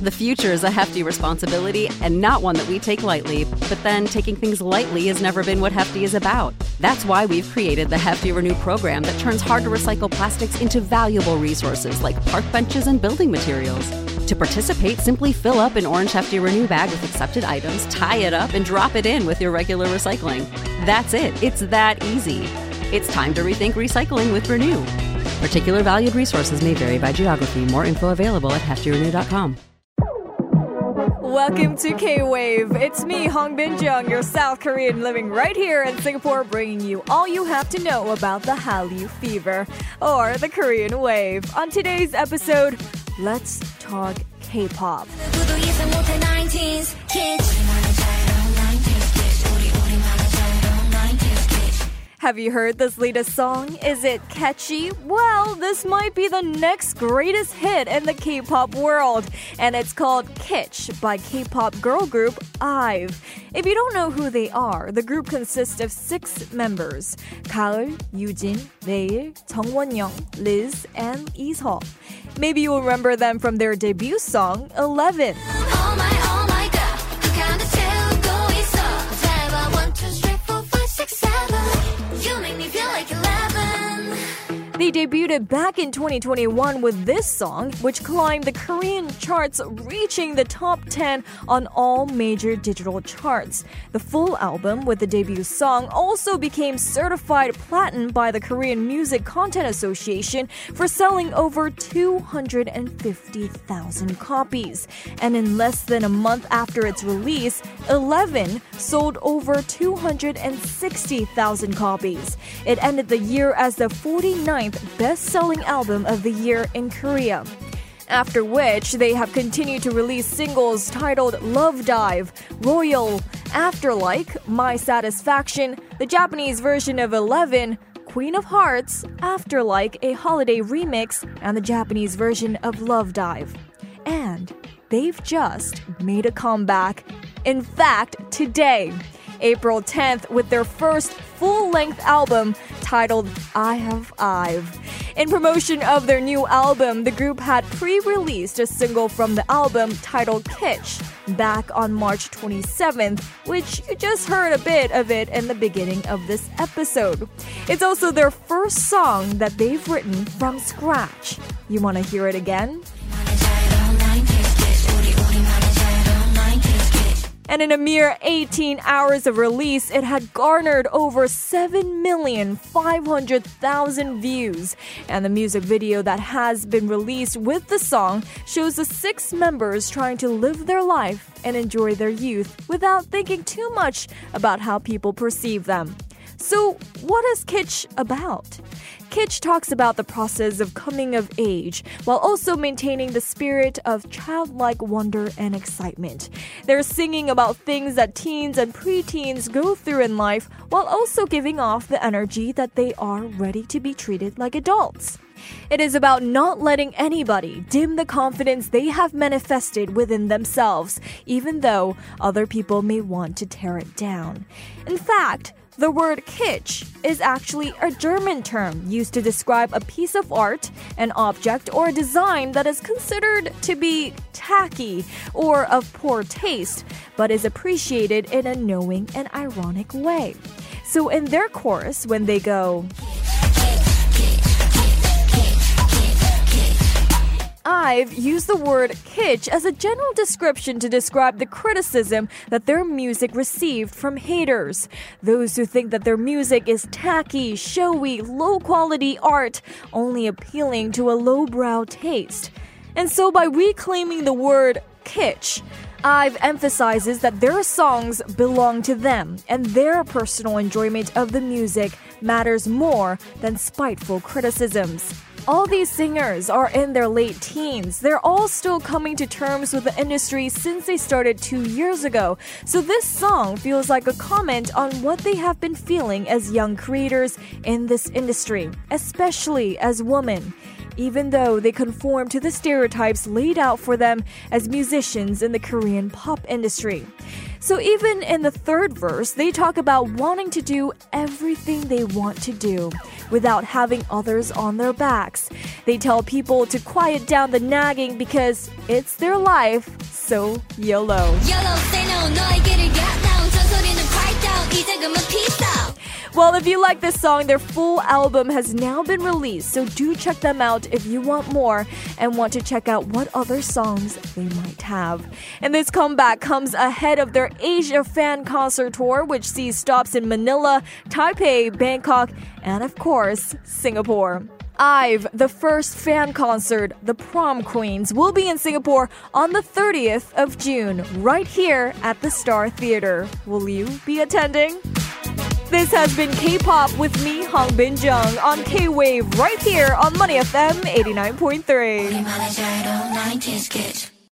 The future is a hefty responsibility and not one that we take lightly, but then taking things lightly has never been what Hefty is about. That's why we've created the Hefty Renew program that turns hard-to-recycle plastics into valuable resources like park benches and building materials. To participate, simply fill up an orange Hefty Renew bag with accepted items, tie it up, and drop it in with your regular recycling. That's it. It's that easy. It's time to rethink recycling with Renew. Particular valued resources may vary by geography. More info available at heftyrenew.com. Welcome to K-Wave. It's me, Hong Bin-jung, your South Korean living right here in Singapore, bringing you all you have to know about the Hallyu fever, or the Korean wave. On today's episode, let's talk K-pop. Have you heard this latest song? Is it catchy? Well, this might be the next greatest hit in the K-pop world, and it's called Kitsch by K-pop girl group IVE. If you don't know who they are, the group consists of 6 members: Gaeul, Yoojin, Bail, Jung Won-young, Liz, and Lee Seo. Maybe you'll remember them from their debut song, 11. Oh my God, 그 kind of 태우고 있어. 제발 1, 2, 3, 4, 5, 6, 7. You make me feel like 11. They debuted back in 2021 with this song, which climbed the Korean charts, reaching the top 10 on all major digital charts. The full album with the debut song also became certified platinum by the Korean Music Content Association for selling over 250,000 copies. And in less than a month after its release, 11 sold over 260,000 copies. It ended the year as the 49th best-selling album of the year in Korea. After which, they have continued to release singles titled Love Dive, Royal, Afterlike, My Satisfaction, the Japanese version of 11, Queen of Hearts, Afterlike, a holiday remix, and the Japanese version of Love Dive. And they've just made a comeback. In fact, today, April 10th, with their first full-length album titled I Have IVE. In promotion of their new album, the group had pre-released a single from the album titled Kitsch back on March 27th, which you just heard a bit of it in the beginning of this episode. It's also their first song that they've written from scratch. You want to hear it again? And in a mere 18 hours of release, it had garnered over 7,500,000 views. And the music video that has been released with the song shows the 6 members trying to live their life and enjoy their youth without thinking too much about how people perceive them. So, what is Kitsch about? Kitsch talks about the process of coming of age while also maintaining the spirit of childlike wonder and excitement. They're singing about things that teens and preteens go through in life while also giving off the energy that they are ready to be treated like adults. It is about not letting anybody dim the confidence they have manifested within themselves, even though other people may want to tear it down. In fact, the word kitsch is actually a German term used to describe a piece of art, an object, or a design that is considered to be tacky or of poor taste, but is appreciated in a knowing and ironic way. So in their chorus, when they go, IVE used the word kitsch as a general description to describe the criticism that their music received from haters. Those who think that their music is tacky, showy, low-quality art, only appealing to a lowbrow taste. And so by reclaiming the word kitsch, IVE emphasizes that their songs belong to them and their personal enjoyment of the music matters more than spiteful criticisms. All these singers are in their late teens. They're all still coming to terms with the industry since they started 2 years ago. So this song feels like a comment on what they have been feeling as young creators in this industry, especially as women, even though they conform to the stereotypes laid out for them as musicians in the Korean pop industry. So even in the third verse, they talk about wanting to do everything they want to do, without having others on their backs. They tell people to quiet down the nagging because it's their life, so YOLO. Yellow say no 너의 길을 get down 잔소리는 quiet down 이제 그만 peace out. Well, if you like this song, their full album has now been released, so do check them out if you want more and want to check out what other songs they might have. And this comeback comes ahead of their Asia fan concert tour, which sees stops in Manila, Taipei, Bangkok, and of course, Singapore. IVE, the first fan concert, the Prom Queens, will be in Singapore on the 30th of June, right here at the Star Theater. Will you be attending? This has been K-Pop with me, Hangbin Jung, on K-Wave right here on Money FM 89.3. 90s kids.